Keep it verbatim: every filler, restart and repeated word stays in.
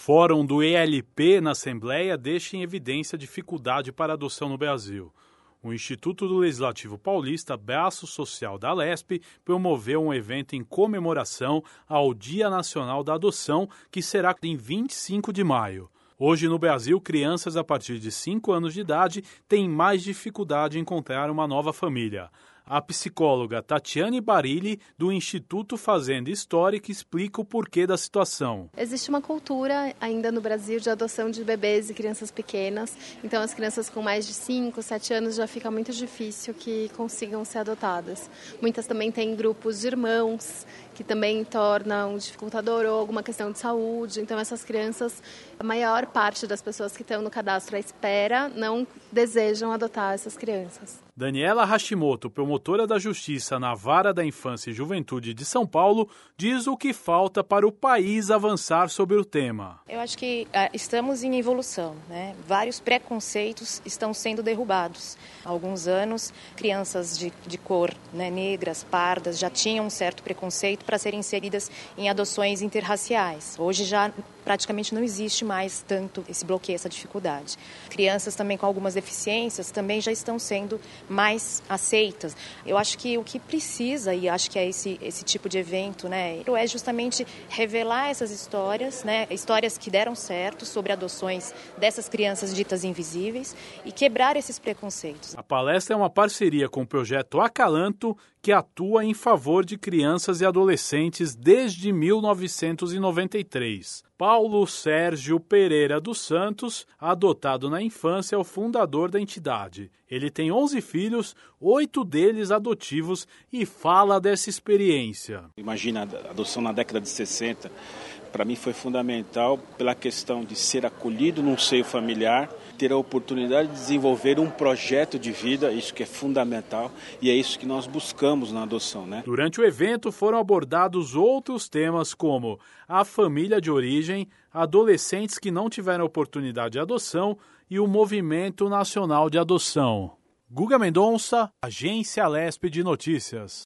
Fórum do E L P na Assembleia deixa em evidência a dificuldade para a adoção no Brasil. O Instituto do Legislativo Paulista, braço social da Alesp, promoveu um evento em comemoração ao Dia Nacional da Adoção, que será em vinte e cinco de maio. Hoje, no Brasil, crianças a partir de cinco anos de idade têm mais dificuldade em encontrar uma nova família. A psicóloga Tatiane Barilli, do Instituto Fazenda Histórica, explica o porquê da situação. Existe uma cultura ainda no Brasil de adoção de bebês e crianças pequenas. Então, as crianças com mais de cinco, sete anos já fica muito difícil que consigam ser adotadas. Muitas também têm grupos de irmãos, que também torna um dificultador ou alguma questão de saúde. Então, essas crianças, a maior parte das pessoas que estão no cadastro à espera não desejam adotar essas crianças. Daniela Hashimoto, promotora da Justiça na Vara da Infância e Juventude de São Paulo, diz o que falta para o país avançar sobre o tema. Eu acho que ah, estamos em evolução, né? Vários preconceitos estão sendo derrubados. Há alguns anos, crianças de, de cor, né, negras, pardas, já tinham um certo preconceito para serem inseridas em adoções interraciais. Hoje já praticamente não existe mais tanto esse bloqueio, essa dificuldade. Crianças também com algumas deficiências também já estão sendo mais aceitas. Eu acho que o que precisa, e acho que é esse, esse tipo de evento, né, é justamente revelar essas histórias, né, histórias que deram certo sobre adoções dessas crianças ditas invisíveis e quebrar esses preconceitos. A palestra é uma parceria com o projeto Acalanto, que atua em favor de crianças e adolescentes desde mil novecentos e noventa e três. Paulo Sérgio Pereira dos Santos, adotado na infância, é o fundador da entidade. Ele tem onze filhos, oito deles adotivos, e fala dessa experiência. Imagina a adoção na década de sessenta. Para mim foi fundamental pela questão de ser acolhido num seio familiar, ter a oportunidade de desenvolver um projeto de vida, isso que é fundamental, e é isso que nós buscamos na adoção, né? Durante o evento foram abordados outros temas como a família de origem, adolescentes que não tiveram oportunidade de adoção e o Movimento Nacional de Adoção. Guga Mendonça, Agência Alesp de Notícias.